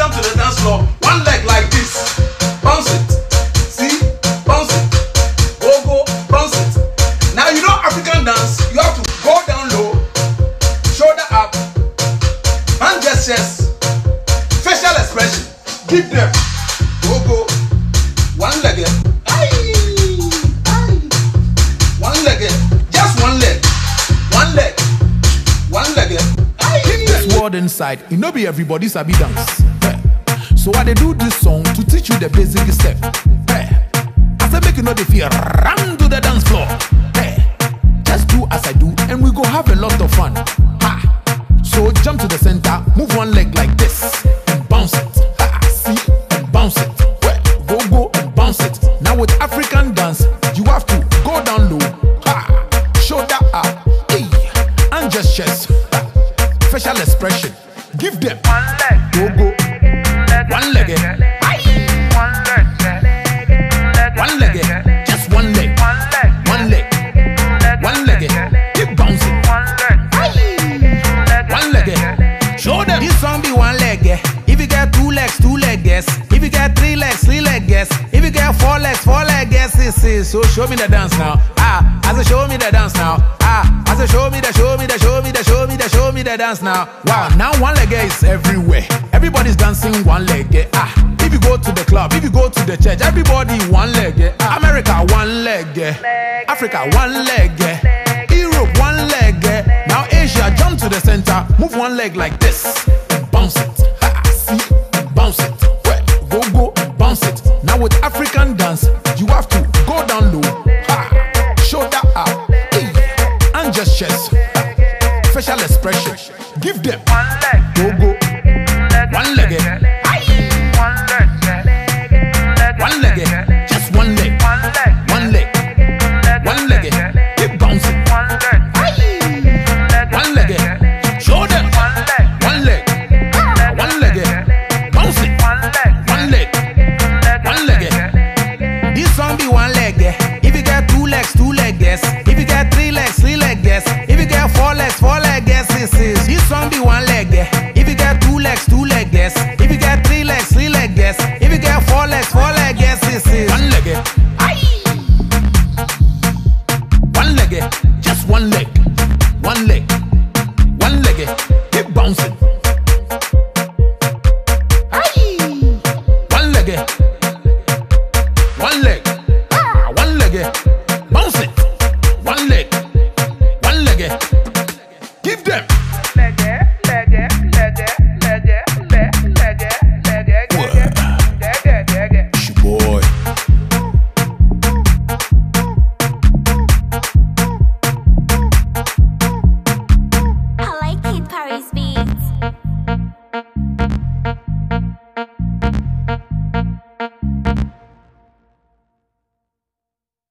jump to the dance floor. One leg like this. Bounce it. See? Bounce it. Go, go, bounce it. Now you know African dance, you have to go down low, shoulder up, hand gestures, facial expression. Give them. Go, go. One leg. One leg. Just one leg. One leg. One leg. Keep this word inside. It no be everybody sabi dance. So I dey do this song to teach you the basic step. I say make you know the fear. Run to the dance floor. Just do as I do, and we go have a lot of fun. So jump to the center, move one leg like this, and bounce it. See, and bounce it. Go, go, and bounce it. Now with African dance, you have to go down low, shoulder up, and gestures, facial expression. Give them. One leg. Go, go. One leg. One leg. Just one leg. One leg. One leg. Keep bouncing. One leg. Show them. This song be one leg. If you get two legs, yes. If you get three legs, yes. If you get four legs, yes. So show me the dance now. I say show me the dance now. I say show me the dance now. Wow, now one leg is everywhere. Everybody's dancing one leg. If you go to the club, if you go to the church, everybody one leg. America one leg. Africa one leg. Europe one leg. Now Asia, jump to the center, move one leg like this, and bounce it. See, and bounce it. Go, go, and bounce it. Now with African dance, you have to go down low, shoulder up, and gestures, facial expression. Give them. One leg. Go, go. One leg. One leg. Just one leg. One leg. One leg. Keep bouncing. One leg. Show them. One leg. One leg. Bounce it. One leg. One leg. This song be one leg. If you get two legs, yes. If you get three legs, yes. If you get four legs, yes. This song be one leg. If you get two legs, yes. If you get three legs, yes. If you get four legs, yes. One leg. One leg. Just one leg. One leg.